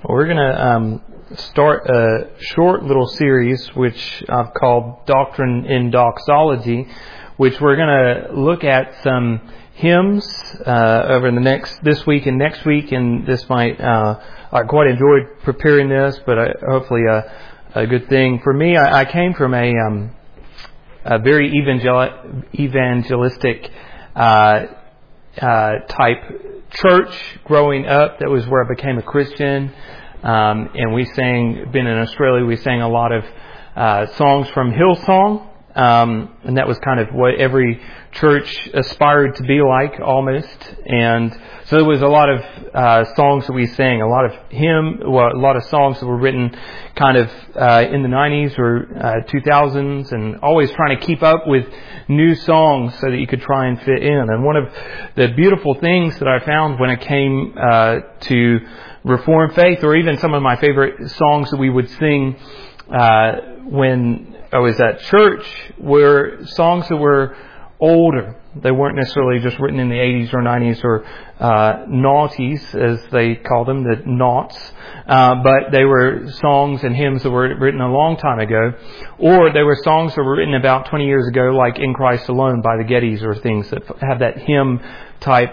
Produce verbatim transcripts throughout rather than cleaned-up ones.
We're going to um, start a short little series which I've called Doctrine in Doxology, which we're going to look at some hymns uh, over the next this week and next week, and this might uh, I quite enjoyed preparing this, but I, hopefully a, a good thing for me. I, I came from a um, a very evangel- evangelistic uh, uh, type church growing up. That was where I became a Christian, um, and we sang. Been in Australia, we sang a lot of uh, songs from Hillsong. Um, and that was kind of what every church aspired to be like, almost. And so there was a lot of uh, songs that we sang, a lot of hymn, well, a lot of songs that were written kind of uh, in the nineties or uh, two thousands, and always trying to keep up with new songs so that you could try and fit in. And one of the beautiful things that I found when it came uh, to Reformed faith, or even some of my favorite songs that we would sing uh, when I was at church, were songs that were older. They weren't necessarily just written in the eighties or nineties or uh, noughties, as they call them, the noughts. Uh, but they were songs and hymns that were written a long time ago. Or they were songs that were written about twenty years ago, like In Christ Alone by the Gettys, or things that have that hymn type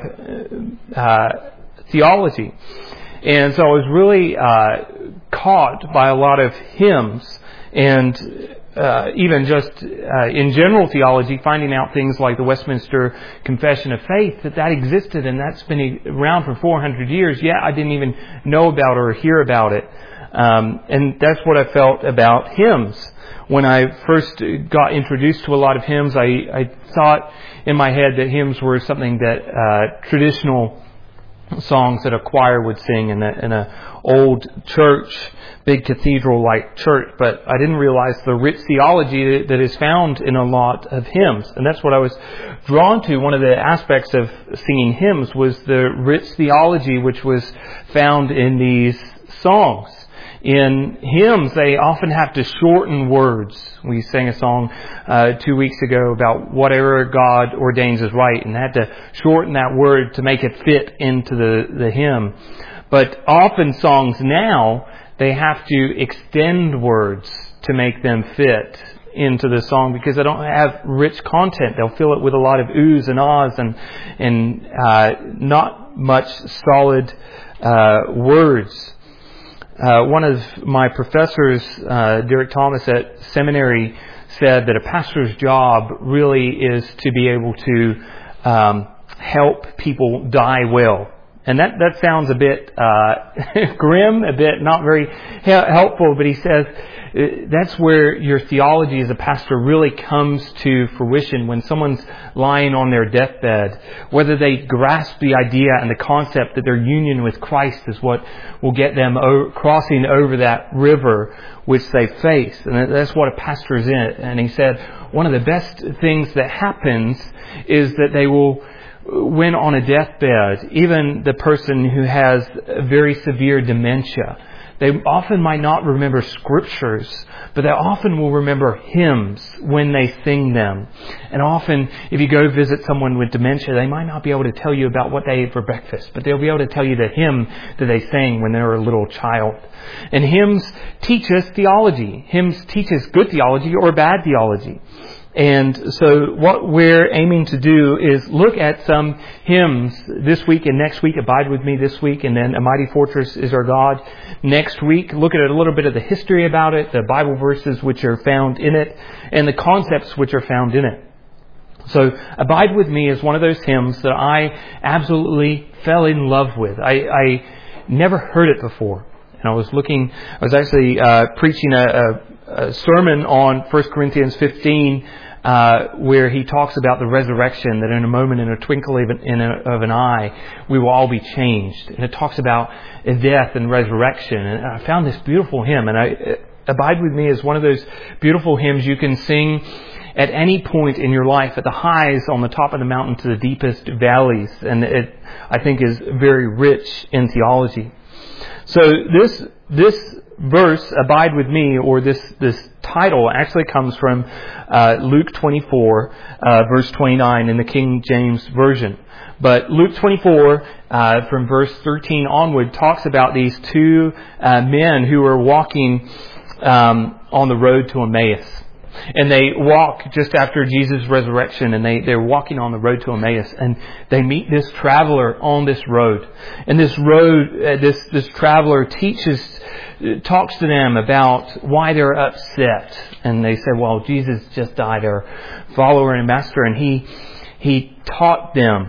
uh, theology. And so I was really uh, caught by a lot of hymns, and Uh, even just uh, in general theology, finding out things like the Westminster Confession of Faith, that that existed, and that's been around for four hundred years. Yeah, I didn't even know about or hear about it. Um, and that's what I felt about hymns. When I first got introduced to a lot of hymns, I, I thought in my head that hymns were something that uh, traditional songs that a choir would sing in a, in a old church, big cathedral-like church, but I didn't realize the rich theology that is found in a lot of hymns. And that's what I was drawn to. One of the aspects of singing hymns was the rich theology which was found in these songs. In hymns, they often have to shorten words. We sang a song uh, two weeks ago about whatever God ordains is right, and they had to shorten that word to make it fit into the, the hymn. But often songs now, they have to extend words to make them fit into the song, because they don't have rich content. They'll fill it with a lot of oohs and ahs and, and uh, not much solid uh, words. Uh, one of my professors, uh, Derek Thomas at seminary, said that a pastor's job really is to be able to um, help people die well. And that, that sounds a bit uh, grim, a bit not very helpful, but he says that's where your theology as a pastor really comes to fruition, when someone's lying on their deathbed, whether they grasp the idea and the concept that their union with Christ is what will get them o- crossing over that river which they face. And that's what a pastor is in. And he said one of the best things that happens is that they will, when on a deathbed, even the person who has very severe dementia, they often might not remember scriptures, but they often will remember hymns when they sing them. And often, if you go visit someone with dementia, they might not be able to tell you about what they ate for breakfast, but they'll be able to tell you the hymn that they sang when they were a little child. And hymns teach us theology. Hymns teach us good theology or bad theology. And so what we're aiming to do is look at some hymns this week and next week. Abide With Me this week, and then A Mighty Fortress Is Our God next week. Look at a little bit of the history about it, the Bible verses which are found in it, and the concepts which are found in it. So Abide With Me is one of those hymns that I absolutely fell in love with. I, I never heard it before. And I was looking, I was actually uh, preaching a, a, a sermon on First Corinthians fifteen, Uh, where he talks about the resurrection, that in a moment, in a twinkle of an, in a, of an eye, we will all be changed. And it talks about death and resurrection. And I found this beautiful hymn. And I, Abide With Me is one of those beautiful hymns you can sing at any point in your life, at the highs on the top of the mountain to the deepest valleys. And it, I think, is very rich in theology. So this this verse, Abide With Me, or this this title actually comes from uh, Luke twenty-four, uh, verse twenty-nine in the King James Version. But Luke twenty-four, uh, from verse thirteen onward, talks about these two uh, men who were walking um, on the road to Emmaus. And they walk just after Jesus' resurrection, and they, they're walking on the road to Emmaus, and they meet this traveler on this road. And this road, uh, this, this traveler teaches, talks to them about why they're upset. And they say, well, Jesus just died, our follower and master, and he, he taught them,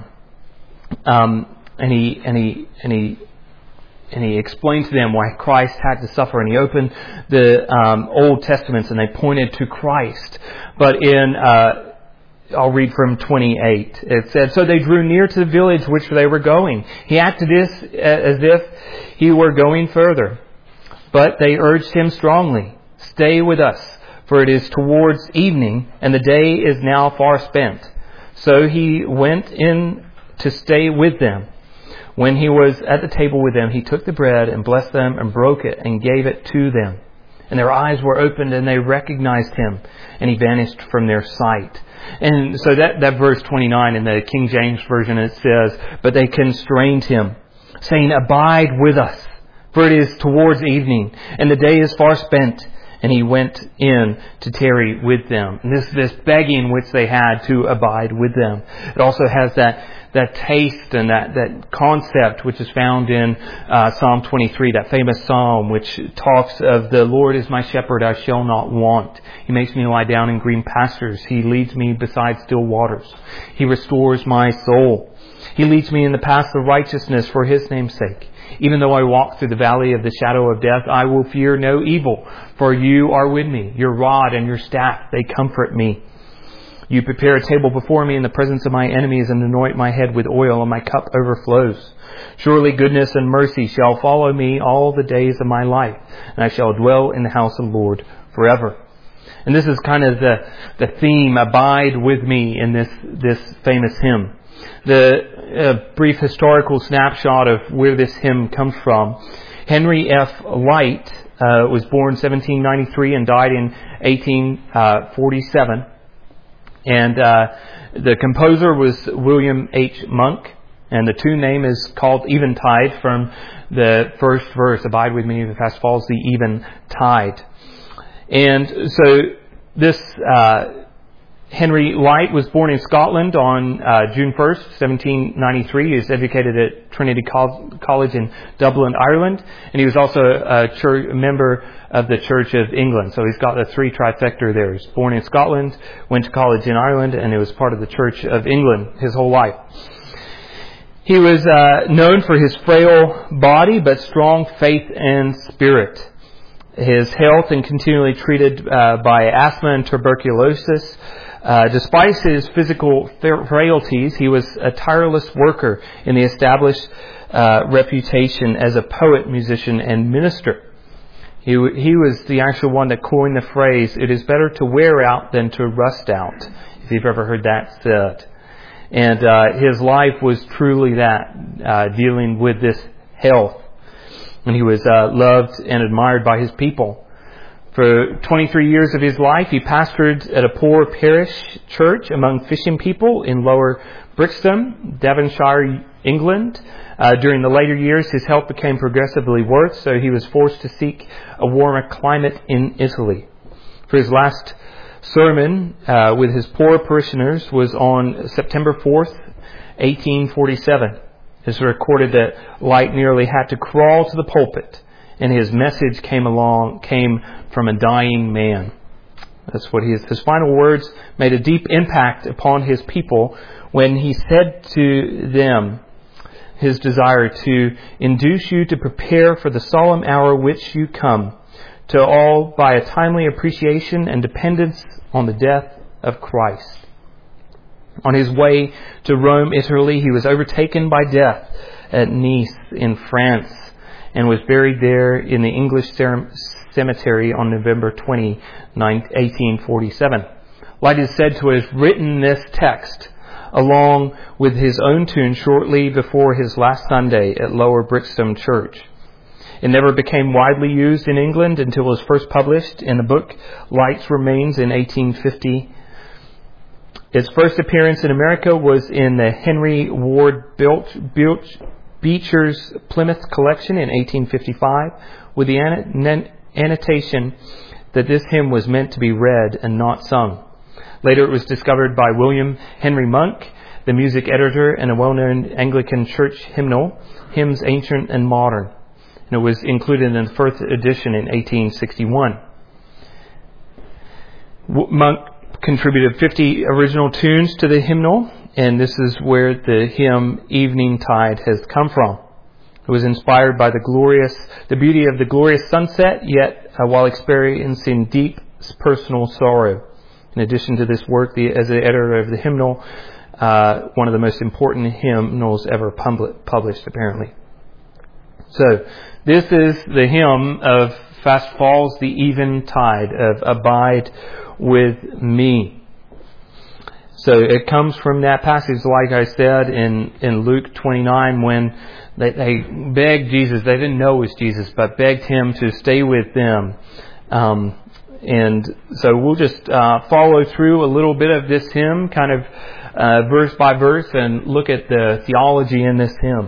um, and he, and he, and he, And he explained to them why Christ had to suffer. And he opened the um, Old Testaments and they pointed to Christ. But in, uh, I'll read from twenty-eight. It said, so they drew near to the village which they were going. He acted this as if he were going further. But they urged him strongly, stay with us, for it is towards evening and the day is now far spent. So he went in to stay with them. When he was at the table with them, he took the bread and blessed them and broke it and gave it to them. And their eyes were opened and they recognized him, and he vanished from their sight. And so that, that verse twenty-nine in the King James Version, it says, but they constrained him, saying, abide with us, for it is towards evening, and the day is far spent. And he went in to tarry with them. And this this begging which they had to abide with them. It also has that that taste and that, that concept which is found in uh, Psalm twenty-three, that famous psalm which talks of the Lord is my shepherd, I shall not want. He makes me lie down in green pastures. He leads me beside still waters. He restores my soul. He leads me in the paths of righteousness for His name's sake. Even though I walk through the valley of the shadow of death, I will fear no evil, for you are with me. Your rod and your staff, they comfort me. You prepare a table before me in the presence of my enemies and anoint my head with oil, and my cup overflows. Surely goodness and mercy shall follow me all the days of my life, and I shall dwell in the house of the Lord forever. And this is kind of the, the theme, abide with me, in this, this famous hymn. The uh, brief historical snapshot of where this hymn comes from. Henry F. Light uh, was born seventeen ninety-three and died in eighteen forty-seven. And uh, the composer was William H. Monk. And the tune name is called Eventide, from the first verse, abide with me, the fast falls the eventide. And so this uh, Henry Light was born in Scotland on uh, June first, seventeen ninety-three. He was educated at Trinity College in Dublin, Ireland. And he was also a, church, a member of the Church of England. So he's got the three trifecta there. He was born in Scotland, went to college in Ireland, and he was part of the Church of England his whole life. He was uh, known for his frail body, but strong faith and spirit. His health, and continually treated uh, by asthma and tuberculosis. Uh, despite his physical frailties, he was a tireless worker in the established uh, reputation as a poet, musician, and minister. He, he was the actual one that coined the phrase, it is better to wear out than to rust out, if you've ever heard that said. And uh, his life was truly that, uh, dealing with this health. And he was uh, loved and admired by his people. For twenty-three years of his life, he pastored at a poor parish church among fishing people in Lower Brixton, Devonshire, England. Uh, during the later years, his health became progressively worse, so he was forced to seek a warmer climate in Italy. For his last sermon uh, with his poor parishioners was on September fourth, eighteen forty-seven. It's recorded that Light nearly had to crawl to the pulpit, and his message came along came from a dying man. That's what he is. His final words made a deep impact upon his people when he said to them his desire to induce you to prepare for the solemn hour which you come, to all by a timely appreciation and dependence on the death of Christ. On his way to Rome, Italy, he was overtaken by death at Nice in France, and was buried there in the English cemetery on November twentieth, eighteen forty-seven. Light is said to have written this text along with his own tune shortly before his last Sunday at Lower Brixton Church. It never became widely used in England until it was first published in the book Light's Remains in eighteen fifty. Its first appearance in America was in the Henry Ward Beecher's Plymouth collection in eighteen fifty-five, with the annotation that this hymn was meant to be read and not sung. Later it was discovered by William Henry Monk, the music editor and a well-known Anglican church hymnal, Hymns Ancient and Modern. And it was included in the first edition in eighteen sixty-one. Monk contributed fifty original tunes to the hymnal, and this is where the hymn Evening Tide has come from. It was inspired by the glorious, the beauty of the glorious sunset, yet uh, while experiencing deep personal sorrow. In addition to this work, the, as the editor of the hymnal, uh, one of the most important hymnals ever published, apparently. So, this is the hymn of Fast Falls the Eventide, of Abide with Me. So it comes from that passage, like I said, in, in Luke twenty-nine, when they, they begged Jesus. They didn't know it was Jesus, but begged him to stay with them. Um, and so we'll just uh, follow through a little bit of this hymn, kind of uh, verse by verse, and look at the theology in this hymn.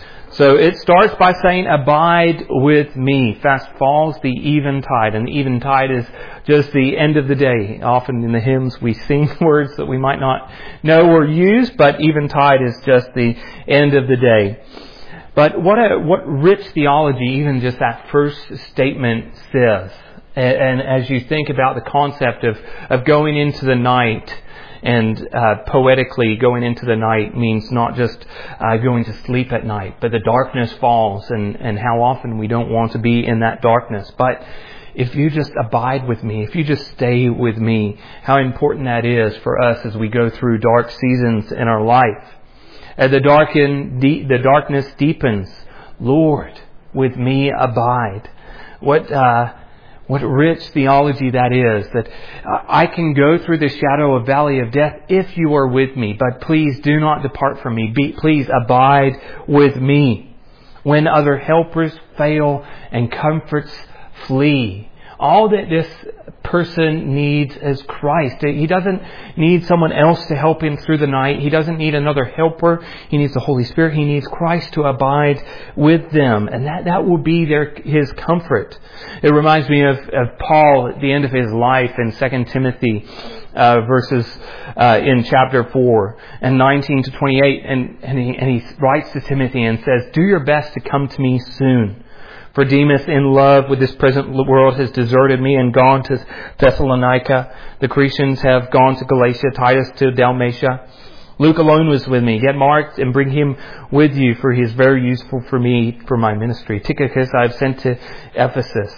So it starts by saying, abide with me. Fast falls the eventide. And the eventide is just the end of the day. Often in the hymns we sing words that we might not know or use, but eventide is just the end of the day. But what a, what rich theology even just that first statement says. And, and as you think about the concept of, of going into the night, and uh, poetically, going into the night means not just uh, going to sleep at night, but the darkness falls, and, and how often we don't want to be in that darkness. But if you just abide with me, if you just stay with me, how important that is for us as we go through dark seasons in our life. As the, darken, de- the darkness deepens, Lord, with me abide. What... Uh, What rich theology that is, that I can go through the shadow of valley of death if you are with me, but please do not depart from me. Be, please abide with me. When other helpers fail and comforts flee, all that this person needs is Christ. He doesn't need someone else to help him through the night. He doesn't need another helper. He needs the Holy Spirit. He needs Christ to abide with them. And that, that will be their, his comfort. It reminds me of, of Paul at the end of his life in Second Timothy uh, verses uh, in chapter four and nineteen to twenty-eight. And, and, he, and he writes to Timothy and says, do your best to come to me soon. For Demas, in love with this present world, has deserted me and gone to Thessalonica. The Cretans have gone to Galatia, Titus to Dalmatia. Luke alone was with me. Get Mark and bring him with you, for he is very useful for me for my ministry. Tychicus I have sent to Ephesus.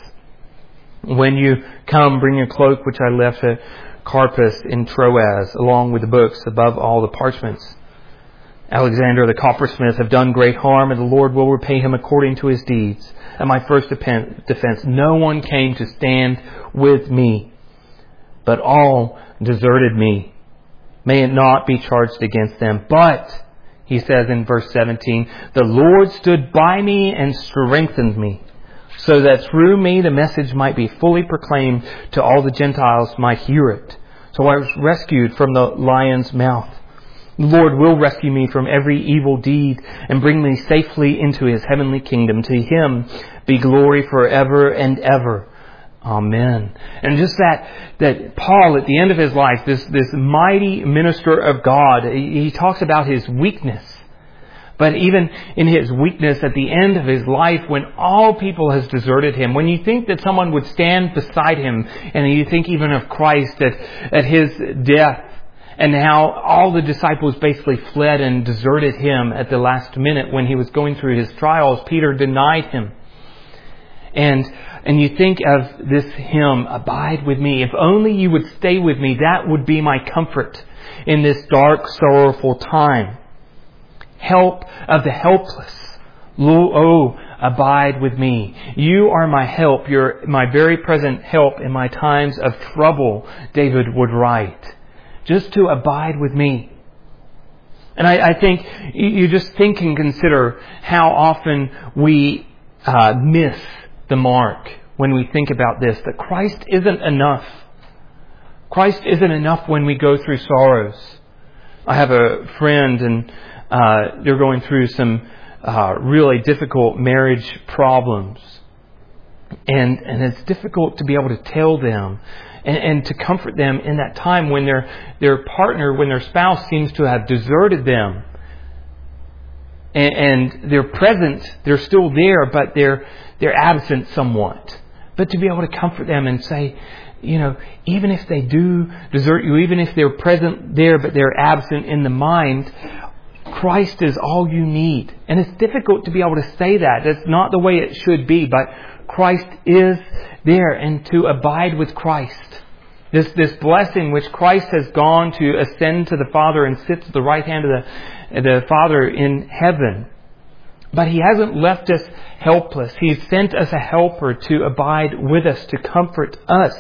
When you come, bring your cloak, which I left at Carpus in Troas, along with the books, above all the parchments. Alexander the coppersmith have done great harm, and the Lord will repay him according to his deeds. At my first defense, no one came to stand with me, but all deserted me. May it not be charged against them. But, he says in verse seventeen, the Lord stood by me and strengthened me, so that through me the message might be fully proclaimed to all the Gentiles might hear it. So I was rescued from the lion's mouth. The Lord will rescue me from every evil deed and bring me safely into His heavenly kingdom. To Him be glory forever and ever. Amen. And just that, that Paul at the end of his life, this, this mighty minister of God, he, he talks about his weakness. But even in his weakness at the end of his life, when all people has deserted him, when you think that someone would stand beside him, and you think even of Christ at, at his death, and how all the disciples basically fled and deserted him at the last minute when he was going through his trials. Peter denied him. And and you think of this hymn, abide with me. If only you would stay with me, that would be my comfort in this dark, sorrowful time. Help of the helpless. Oh, abide with me. You are my help. You're my very present help in my times of trouble, David would write. Just to abide with me. And I, I think you just think and consider how often we uh, miss the mark when we think about this, that Christ isn't enough. Christ isn't enough when we go through sorrows. I have a friend and uh, they're going through some uh, really difficult marriage problems. And, and it's difficult to be able to tell them and, and to comfort them in that time when their, their partner, when their spouse seems to have deserted them. And, and they're present, they're still there, but they're, they're absent somewhat. But to be able to comfort them and say, you know, even if they do desert you, even if they're present there, but they're absent in the mind, Christ is all you need. And it's difficult to be able to say that. That's not the way it should be, but Christ is there, and to abide with Christ. This, this blessing which Christ has gone to ascend to the Father and sits at the right hand of the, the Father in heaven. But He hasn't left us helpless. He's sent us a helper to abide with us, to comfort us.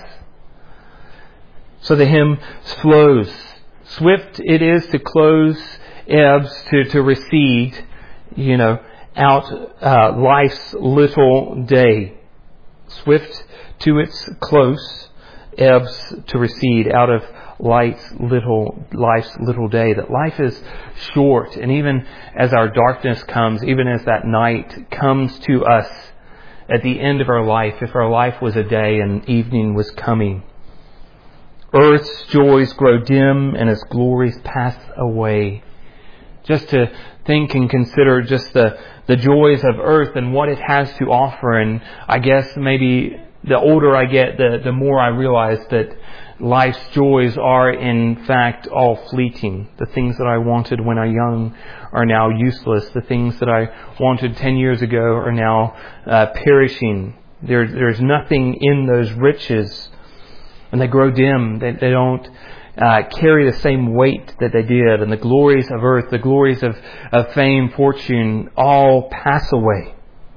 So the hymn flows. Swift it is to close, ebbs to, to recede, you know, out uh, life's little day. Swift to its close, ebbs to recede out of life's little, life's little day. That life is short, and even as our darkness comes, even as that night comes to us at the end of our life, if our life was a day and evening was coming, earth's joys grow dim and its glories pass away. Just to think and consider just the, the joys of earth and what it has to offer. And I guess maybe the older I get, the, the more I realize that life's joys are in fact all fleeting. The things that I wanted when I was young are now useless. The things that I wanted ten years ago are now uh, perishing. There, there's nothing in those riches. And they grow dim. They, they don't uh, carry the same weight that they did. And the glories of earth, the glories of, of fame, fortune, all pass away.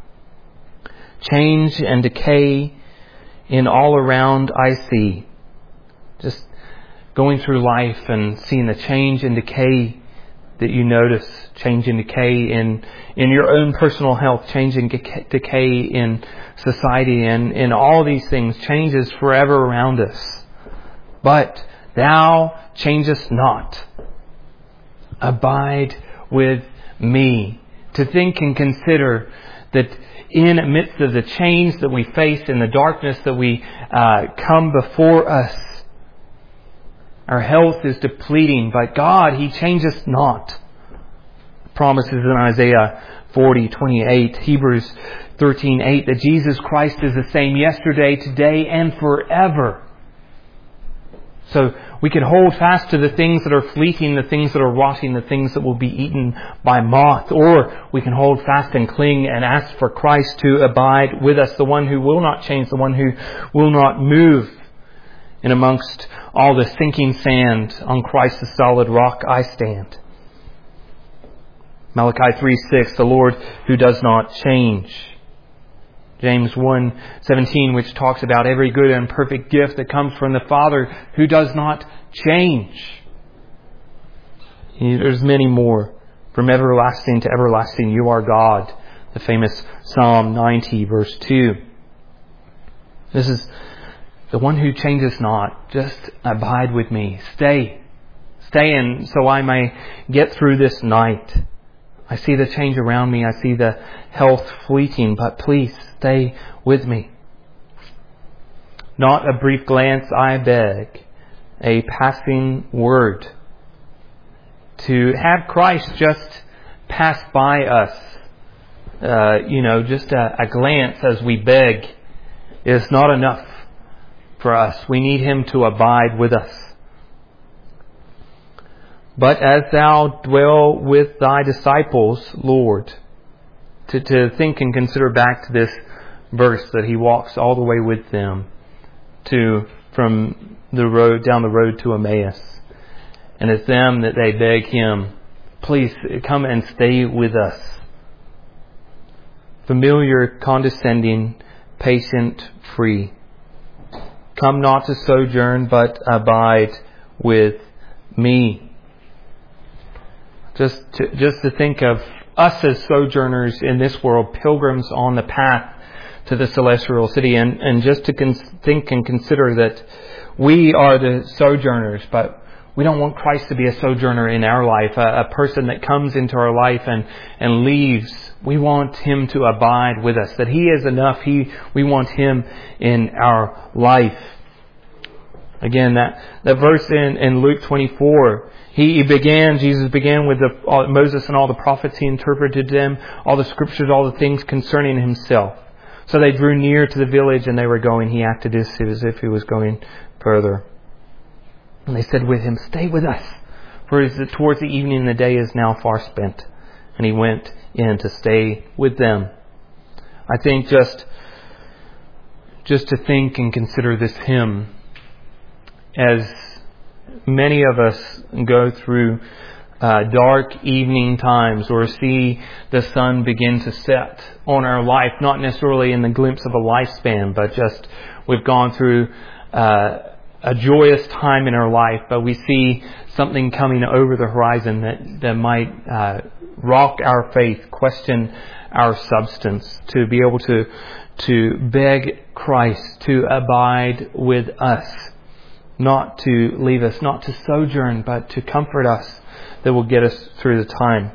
Change and decay in all around I see. Just going through life and seeing the change and decay that you notice. Change and decay in, in your own personal health. Change and decay in society, and in all these things. Changes forever around us. But Thou changest not. Abide with me. To think and consider that in the midst of the change that we face, in the darkness that we uh, come before us, our health is depleting, but God, He changeth not. Promises in Isaiah forty twenty-eight, Hebrews thirteen eight, that Jesus Christ is the same yesterday, today, and forever. So we can hold fast to the things that are fleeting, the things that are rotting, the things that will be eaten by moth. Or we can hold fast and cling and ask for Christ to abide with us, the one who will not change, the one who will not move. And amongst all the sinking sand, on Christ the solid rock I stand. Malachi three six, the Lord who does not change. James one seventeen, which talks about every good and perfect gift that comes from the Father who does not change. There's many more. From everlasting to everlasting, you are God. The famous Psalm ninety, verse two. This is the one who changes not. Just abide with me. Stay. Stay in so I may get through this night. I see the change around me. I see the health fleeting, but please stay with me. Not a brief glance, I beg, a passing word. To have Christ just pass by us, uh, you know, just a, a glance as we beg is not enough for us. We need Him to abide with us. But as Thou dwell with Thy disciples, Lord, to, to think and consider back to this verse that He walks all the way with them to from the road down the road to Emmaus. And it's them that they beg Him, please come and stay with us. Familiar, condescending, patient, free. Come not to sojourn, but abide with me. Just to, just to think of us as sojourners in this world, pilgrims on the path to the celestial city. And, and just to con- think and consider that we are the sojourners, but we don't want Christ to be a sojourner in our life, a, a person that comes into our life and, and leaves. We want Him to abide with us, that He is enough. He, we want Him in our life. Again, that, that verse in, in Luke twenty-four, he, he began, Jesus began with the, all, Moses and all the prophets. He interpreted them, all the scriptures, all the things concerning Himself. So they drew near to the village and they were going. He acted as, as if He was going further. And they said with Him, "Stay with us, for it is towards the evening and the day is now far spent." And He went in to stay with them. I think just, just to think and consider this hymn, as many of us go through uh, dark evening times or see the sun begin to set on our life, not necessarily in the glimpse of a lifespan, but just we've gone through uh, a joyous time in our life, but we see something coming over the horizon that, that might uh, rock our faith, question our substance, to be able to, to beg Christ to abide with us, not to leave us, not to sojourn, but to comfort us, that will get us through the time.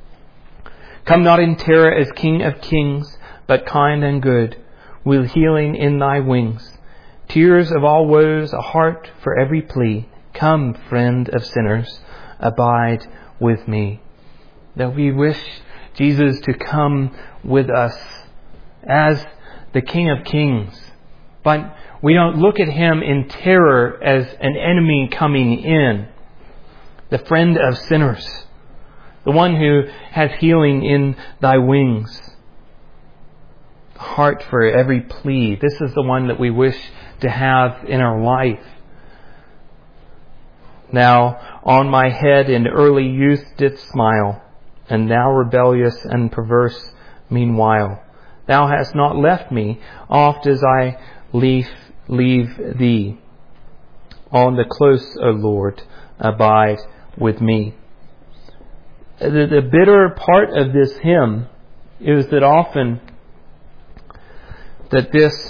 Come not in terror as King of kings, but kind and good, with healing in Thy wings. Tears of all woes, a heart for every plea. Come, friend of sinners, abide with me. That we wish Jesus to come with us as the King of kings. But we don't look at Him in terror as an enemy coming in. The friend of sinners. The one who has healing in Thy wings. Heart for every plea. This is the one that we wish to have in our life. Now on my head in early youth didst smile, and now rebellious and perverse meanwhile. Thou hast not left me, oft as I leave, leave Thee. On the close, O Lord, abide with me. The, the bitter part of this hymn is that often that this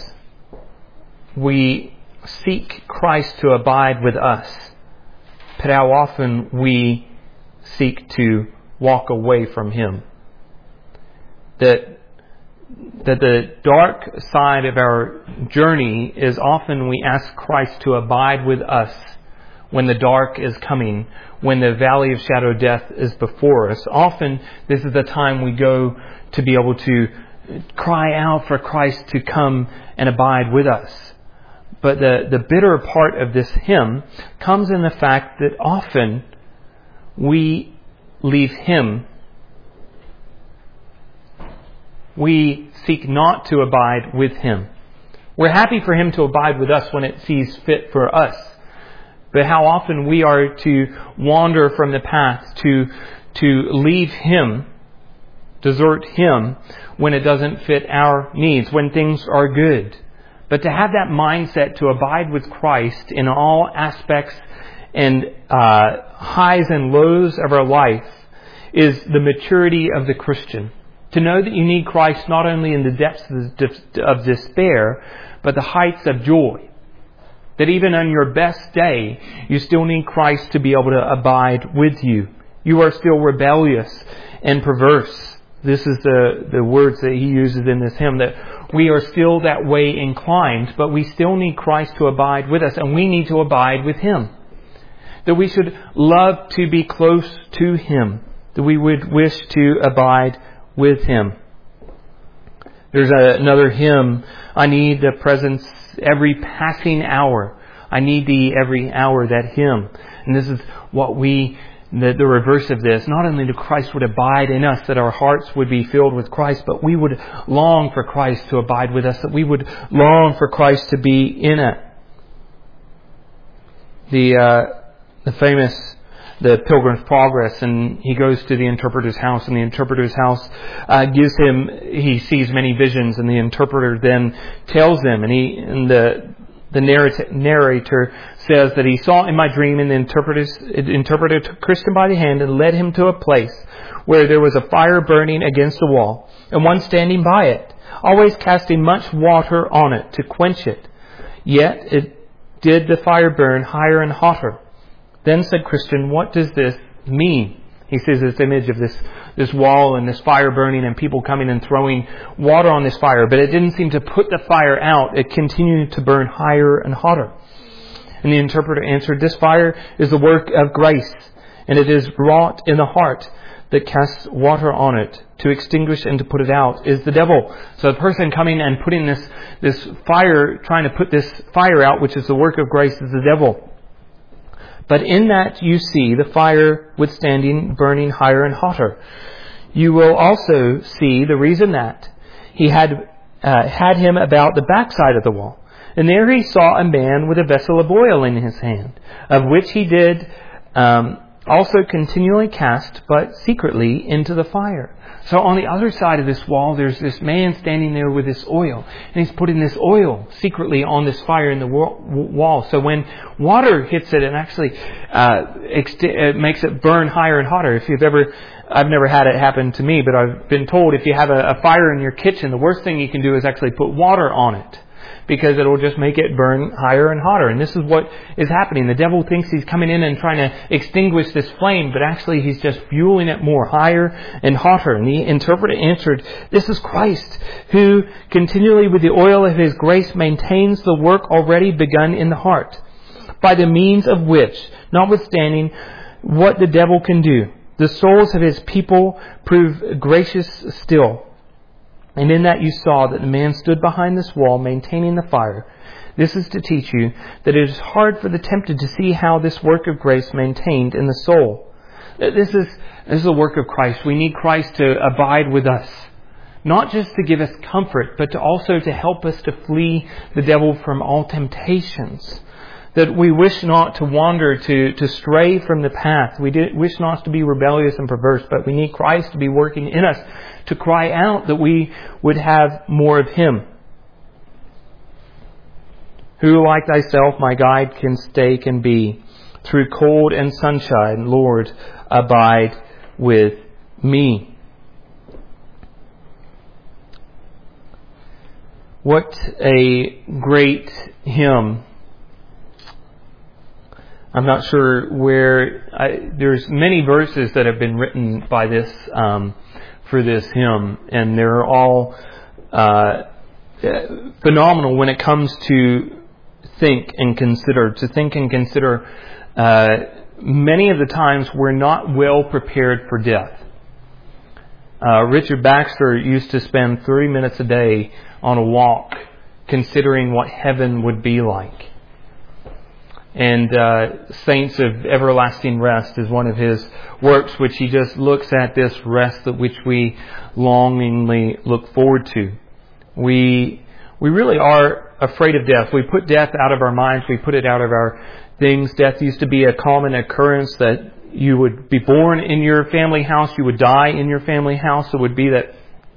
we seek Christ to abide with us, but how often we seek to walk away from Him. That, that the dark side of our journey is often we ask Christ to abide with us when the dark is coming, when the valley of shadow of death is before us. Often this is the time we go to be able to cry out for Christ to come and abide with us. But the, the bitter part of this hymn comes in the fact that often we leave Him. We seek not to abide with Him. We're happy for Him to abide with us when it sees fit for us. But how often we are to wander from the path, to, to leave Him, desert Him when it doesn't fit our needs, when things are good. But to have that mindset to abide with Christ in all aspects and uh, highs and lows of our life is the maturity of the Christian. To know that you need Christ not only in the depths of despair, but the heights of joy. That even on your best day, you still need Christ to be able to abide with you. You are still rebellious and perverse. This is the, the words that he uses in this hymn, that we are still that way inclined, but we still need Christ to abide with us, and we need to abide with Him. That we should love to be close to Him. That we would wish to abide with Him. There's a, another hymn, I need the presence every passing hour. I need Thee every hour, that hymn. And this is what we, the, the reverse of this, not only that Christ would abide in us, that our hearts would be filled with Christ, but we would long for Christ to abide with us, that we would long for Christ to be in it. The, uh, the famous The Pilgrim's Progress, and he goes to the interpreter's house, and the interpreter's house uh, gives him, he sees many visions, and the interpreter then tells him, and he, and the The narrator says that he saw in my dream and interpreted, interpreted took Christian by the hand and led him to a place where there was a fire burning against the wall and one standing by it, always casting much water on it to quench it. Yet it did the fire burn higher and hotter. Then said Christian, what does this mean? He sees this image of this, this wall and this fire burning and people coming and throwing water on this fire. But it didn't seem to put the fire out. It continued to burn higher and hotter. And the interpreter answered, this fire is the work of grace, and it is wrought in the heart that casts water on it to extinguish and to put it out is the devil. So the person coming and putting this, this fire, trying to put this fire out, which is the work of grace, is the devil. But in that you see the fire withstanding, burning higher and hotter. You will also see the reason that he had uh, had him about the backside of the wall. And there he saw a man with a vessel of oil in his hand, of which he did um, also continually cast, but secretly, into the fire. So on the other side of this wall, there's this man standing there with this oil. And he's putting this oil secretly on this fire in the wall. So when water hits it, it actually uh, ext- it makes it burn higher and hotter. If you've ever, I've never had it happen to me, but I've been told if you have a, a fire in your kitchen, the worst thing you can do is actually put water on it, because it will just make it burn higher and hotter. And this is what is happening. The devil thinks he's coming in and trying to extinguish this flame, but actually he's just fueling it more higher and hotter. And the interpreter answered, this is Christ, who continually with the oil of his grace maintains the work already begun in the heart, by the means of which, notwithstanding what the devil can do, the souls of his people prove gracious still. And in that you saw that the man stood behind this wall, maintaining the fire. This is to teach you that it is hard for the tempted to see how this work of grace maintained in the soul. This is, this is the work of Christ. We need Christ to abide with us. Not just to give us comfort, but to also to help us to flee the devil from all temptations. That we wish not to wander, to, to stray from the path. We did, wish not to be rebellious and perverse, but we need Christ to be working in us, to cry out that we would have more of Him. Who like thyself, my guide, can stay, can be. Through cold and sunshine, Lord, abide with me. What a great hymn. I'm not sure where, I, there's many verses that have been written by this, um, for this hymn, and they're all uh, phenomenal when it comes to think and consider. To think and consider, uh, many of the times we're not well prepared for death. Uh, Richard Baxter used to spend thirty minutes a day on a walk considering what heaven would be like. And uh, Saints of Everlasting Rest is one of his works, which he just looks at this rest at which we longingly look forward to. We we really are afraid of death. We put death out of our minds. We put it out of our things. Death used to be a common occurrence, that you would be born in your family house, you would die in your family house. It would be that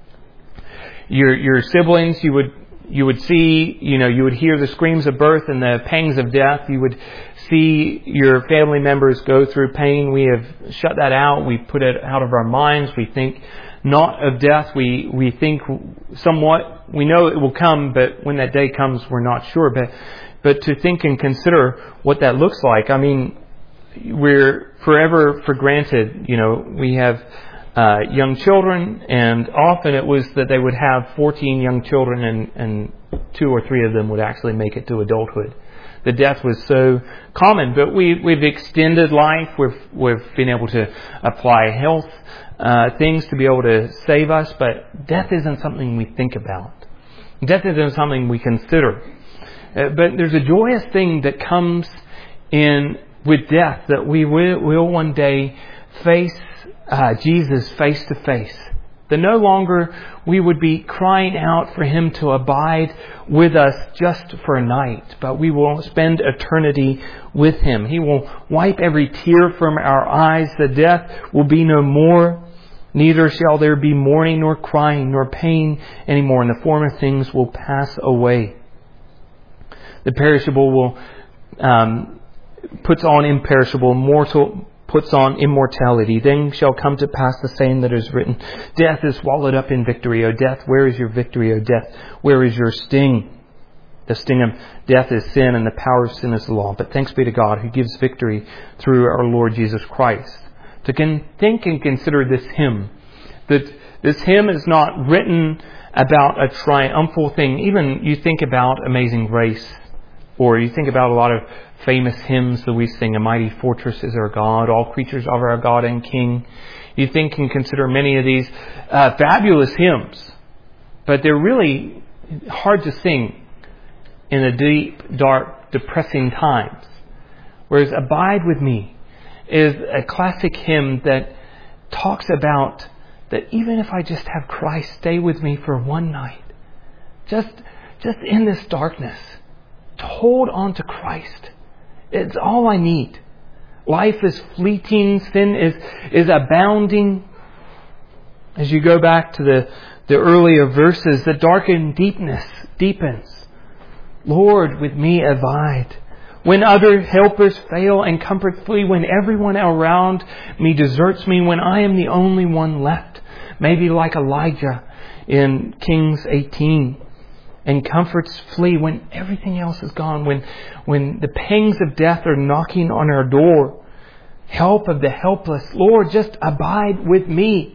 your your siblings, you would You would see, you know, you would hear the screams of birth and the pangs of death. You would see your family members go through pain. We have shut that out. We put it out of our minds. We think not of death. We, we think somewhat, we know it will come, but when that day comes, we're not sure. But, but to think and consider what that looks like. I mean, we're forever for granted, you know, we have Uh, young children, and often it was that they would have fourteen young children and, and two or three of them would actually make it to adulthood. The death was so common, but we, we've extended life. We've, we've been able to apply health uh, things to be able to save us, but death isn't something we think about. Death isn't something we consider. Uh, but there's a joyous thing that comes in with death, that we will, will one day face Uh, Jesus face to face. That no longer we would be crying out for Him to abide with us just for a night, but we will spend eternity with Him. He will wipe every tear from our eyes. The death will be no more. Neither shall there be mourning nor crying nor pain anymore, and the former things will pass away. The perishable will um, puts on imperishable, mortal puts on immortality. Then shall come to pass the saying that is written, death is swallowed up in victory. O death, where is your victory? O death, where is your sting? The sting of death is sin, and the power of sin is the law. But thanks be to God who gives victory through our Lord Jesus Christ. To con- think and consider this hymn. That this hymn is not written about a triumphal thing. Even you think about Amazing Grace, or you think about a lot of famous hymns that we sing, A Mighty Fortress is Our God, All Creatures are Our God and King. You think and consider many of these uh, fabulous hymns, but they're really hard to sing in the deep, dark, depressing times. Whereas Abide With Me is a classic hymn that talks about that even if I just have Christ stay with me for one night, just, just in this darkness, to hold on to Christ. It's all I need. Life is fleeting. Sin is, is abounding. As you go back to the, the earlier verses, the darkened deepness deepens. Lord, with me abide. When other helpers fail and comforts flee, when everyone around me deserts me, when I am the only one left, maybe like Elijah in Kings eighteen, and comforts flee when everything else is gone, when, when the pangs of death are knocking on our door, help of the helpless, Lord, just abide with me.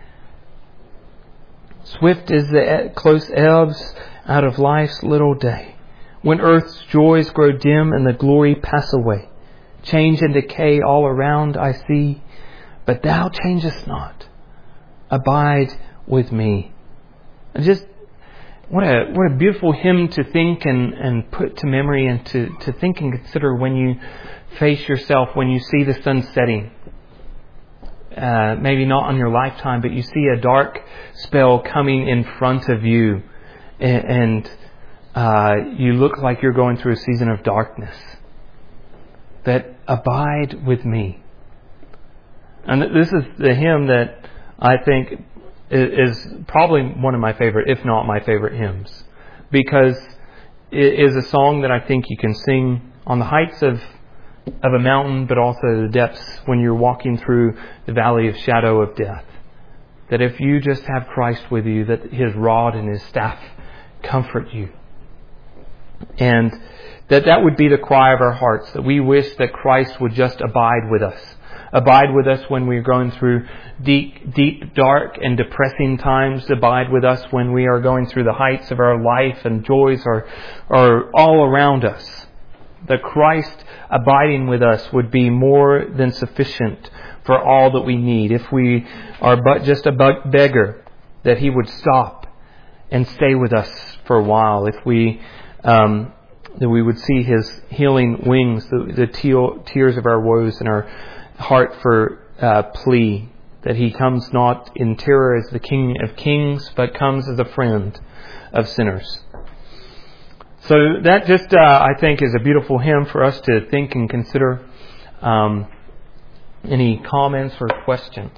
Swift is the close ebbs out of life's little day. When earth's joys grow dim and the glory pass away, change and decay all around I see, but thou changest not. Abide with me. And just what a what a beautiful hymn to think and, and put to memory, and to, to think and consider when you face yourself, when you see the sun setting. Uh, maybe not on your lifetime, but you see a dark spell coming in front of you, and, and Uh, you look like you're going through a season of darkness. That abide with me. And this is the hymn that I think is probably one of my favorite, if not my favorite hymns. Because it is a song that I think you can sing on the heights of, of a mountain, but also the depths when you're walking through the valley of shadow of death. That if you just have Christ with you, that His rod and His staff comfort you. And that that would be the cry of our hearts, that we wish that Christ would just abide with us. Abide with us when we're going through deep, deep, dark and depressing times. Abide with us when we are going through the heights of our life and joys are, are all around us. That Christ abiding with us would be more than sufficient for all that we need. If we are but just a beggar, that He would stop and stay with us for a while. If we Um, that we would see His healing wings, the, the te- tears of our woes and our heart for uh, plea, that He comes not in terror as the King of Kings, but comes as a friend of sinners. So that just, uh, I think, is a beautiful hymn for us to think and consider. Um, any comments or questions?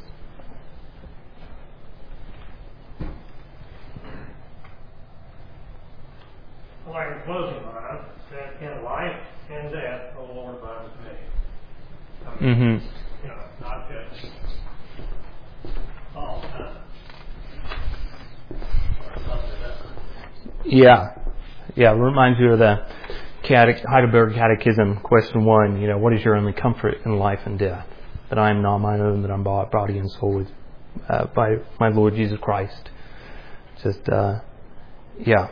Like in closing line, that in life and death, O Lord, abide with me. I mean, Mm-hmm. You know, not just all the time. Or something like that. Yeah. Yeah, it reminds you of the Catech- Heidelberg Catechism, question one. You know, what is your only comfort in life and death? That I am not mine own, that I'm bought body and soul with, uh, by my Lord Jesus Christ. Just, uh, yeah.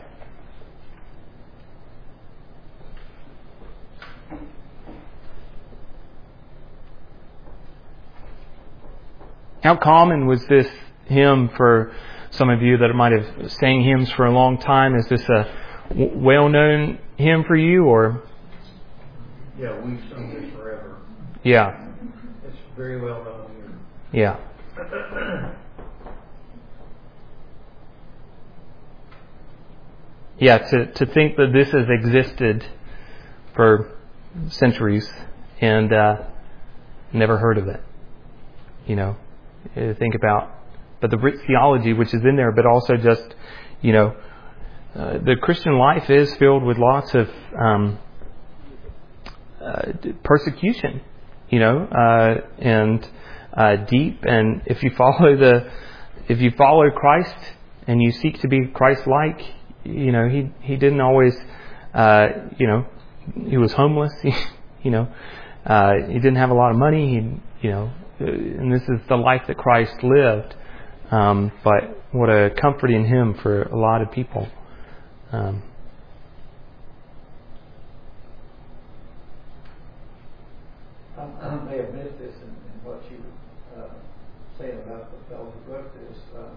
How common was this hymn for some of you that might have sang hymns for a long time? Is this a w- well-known hymn for you, or? Yeah, we've sung this forever. Yeah. It's very well known here. Yeah. Yeah, to, to think that this has existed for centuries and uh, never heard of it. You know, think about, but the rich theology which is in there, but also just, you know, uh, the Christian life is filled with lots of um, uh, persecution, you know, uh, and uh, deep. And if you follow the, if you follow Christ and you seek to be Christ-like, you know, he he didn't always, uh, you know, he was homeless, he, you know, uh, he didn't have a lot of money, he, you know, and this is the life that Christ lived. Um, but what a comfort in Him for a lot of people. Um, I, I may have missed this in, in what you uh, saying about the fellow who wrote this. Uh,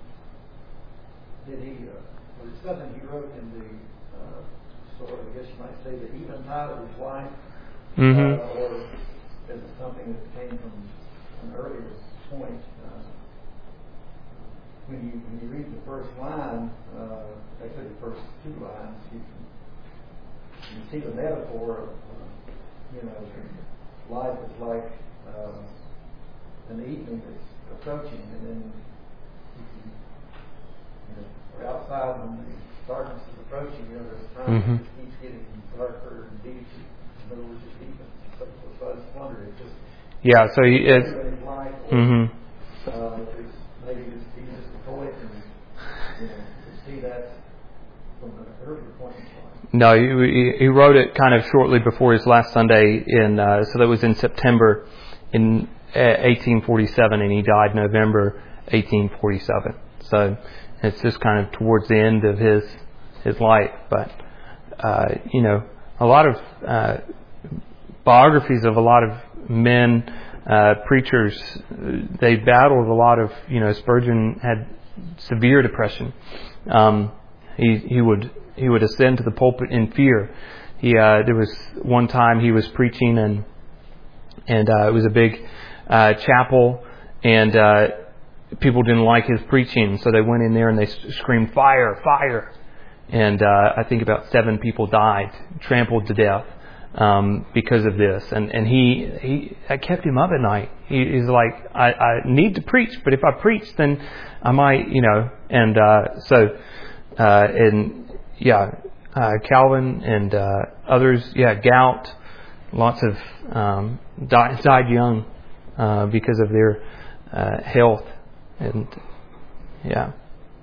did he? Uh, was it something he wrote in the uh, sort of, I guess you might say, the eventide of his life, mm-hmm. uh, or is it something that came from an earlier point? Uh, when you when you read the first line, uh, actually the first two lines, you can, you see the metaphor of, uh, you know, life is like uh, an evening that's approaching, and then you can, you know, we're outside when the darkness is approaching. You know, there's time mm-hmm. it just keeps getting darker and deep. In other words, just even. So, so I just wonder, it's just yeah. So he, it's everybody's life, or, mm-hmm. uh, it's maybe just he's just a poet, and you know, to see that from an earlier point in time. No, he, he wrote it kind of shortly before his last Sunday in, uh, so that was in September in eighteen forty-seven, and he died November eighteen forty-seven. So it's just kind of towards the end of his his life. But uh, you know, a lot of uh, biographies of a lot of men, uh, preachers, they battled a lot of, you know, Spurgeon had severe depression. Um, he he would. He would ascend to the pulpit in fear. He uh, there was one time he was preaching, and and uh, it was a big uh, chapel, and uh, people didn't like his preaching, so they went in there and they screamed "Fire! Fire!" And uh, I think about seven people died, trampled to death um, because of this. And and he he I kept him up at night. He, he's like, I, I need to preach, but if I preach, then I might, you know. And uh, so uh, and. Yeah, uh, Calvin and uh, others. Yeah, gout. Lots of um, died, died young uh, because of their uh, health, and yeah.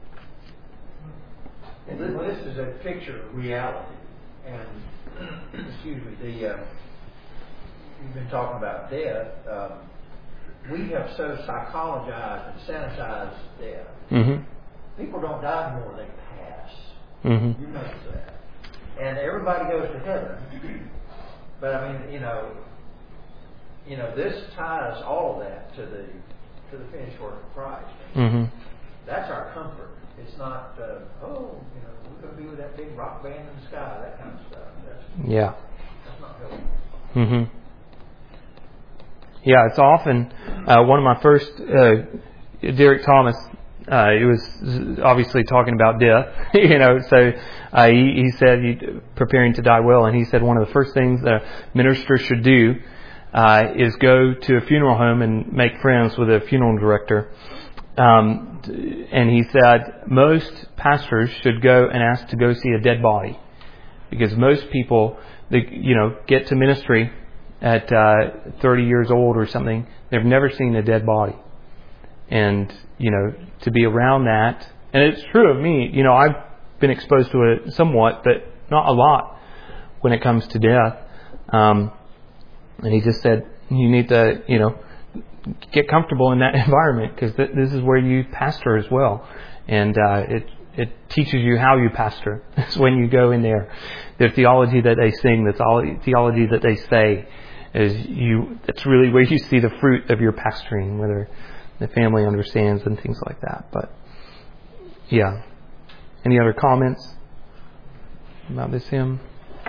And this, this is a picture of reality. And excuse me, the uh, you've been talking about death. Um, we have so psychologized and sanitized death. Mm-hmm. People don't die anymore; they pass. Mm-hmm. You notice that. And everybody goes to heaven. But I mean, you know, you know, this ties all of that to the to the finished work of Christ. Mm-hmm. That's our comfort. It's not, uh, oh, you know, we're going to be with that big rock band in the sky, that kind of stuff. That's, Yeah. that's not helpful. Mm-hmm. Yeah, it's often uh, one of my first. Uh, Derek Thomas. Uh, it was obviously talking about death, you know, so uh, he, he said, he, preparing to die well, and he said one of the first things that a minister should do uh, is go to a funeral home and make friends with a funeral director. Um, and he said most pastors should go and ask to go see a dead body, because most people, they, you know, get to ministry at uh, thirty years old or something, they've never seen a dead body. And, you know, to be around that, and it's true of me, you know, I've been exposed to it somewhat, but not a lot when it comes to death. Um, and he just said, you need to, you know, get comfortable in that environment, because th- this is where you pastor as well. And uh, it it teaches you how you pastor. It's when you go in there. The theology that they sing, the theology that they say, is you. It's really where you see the fruit of your pastoring, whether the family understands and things like that. But yeah. Any other comments about this hymn?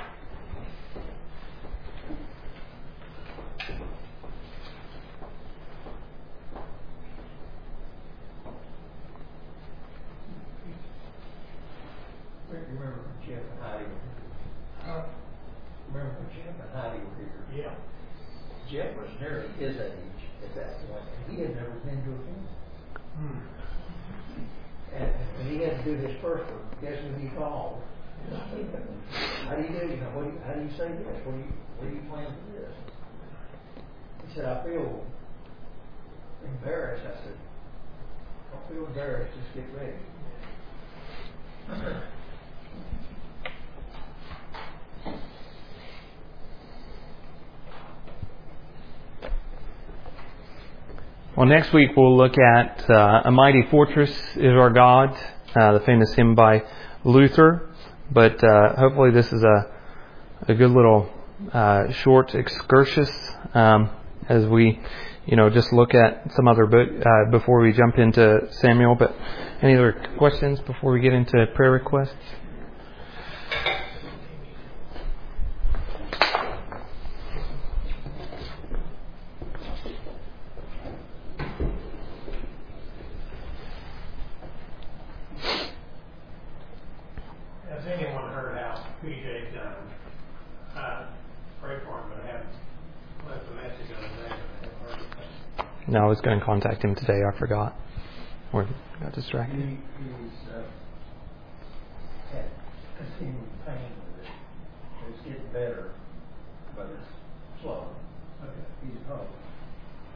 Remember when Jeff and Heidi were here? Huh? Remember when Jeff and Heidi were here? Yeah. Jeff was nearly his age at that point, and he had never been to a funeral. Hmm. And, and he had to do his first one. Guess who he called? How do you do? You know, what do you, how do you say this? What do you, what do you plan for this? He said, I feel embarrassed. I said, don't feel embarrassed. Just get ready. Well, next week we'll look at uh, A Mighty Fortress is Our God, uh, the famous hymn by Luther. But uh, hopefully this is a a good little uh, short excursus um, as we, you know, just look at some other book uh, before we jump into Samuel. But any other questions before we get into prayer requests? Has anyone heard how P J done? Uh, pray for him, but I haven't left a message on his name. I haven't heard anything. No, I was going to contact him today. I forgot. Or got distracted. He, he's uh, had continuing pain with it. It's getting better, but it's slow. Okay. He's probably